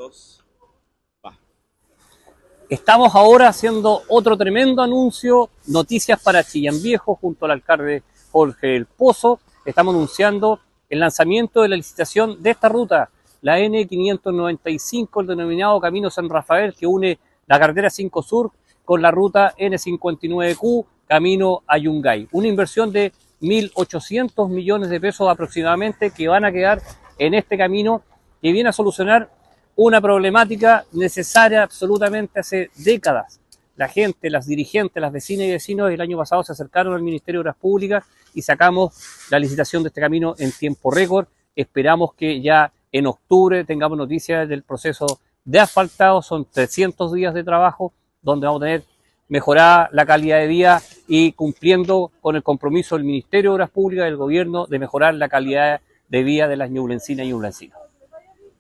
2, va. Estamos ahora haciendo otro tremendo anuncio, noticias para Chillán Viejo, junto al alcalde Jorge del Pozo. Estamos anunciando el lanzamiento de la licitación de esta ruta, la N595, el denominado Camino San Rafael, que une la carretera 5 Sur con la ruta N59Q, camino a Yungay. Una inversión de 1.800 millones de pesos aproximadamente que van a quedar en este camino, que viene a solucionar una problemática necesaria absolutamente hace décadas. La gente, las dirigentes, las vecinas y vecinos el año pasado se acercaron al Ministerio de Obras Públicas y sacamos la licitación de este camino en tiempo récord. Esperamos que ya en octubre tengamos noticias del proceso de asfaltado. Son 300 días de trabajo donde vamos a tener mejorada la calidad de vida y cumpliendo con el compromiso del Ministerio de Obras Públicas y del Gobierno de mejorar la calidad de vida de las ñublencinas y ñublencinos.